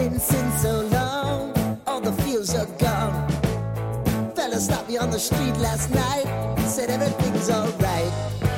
been since so long. All the feels are gone. Fella stopped me on the street last night, said everything's alright.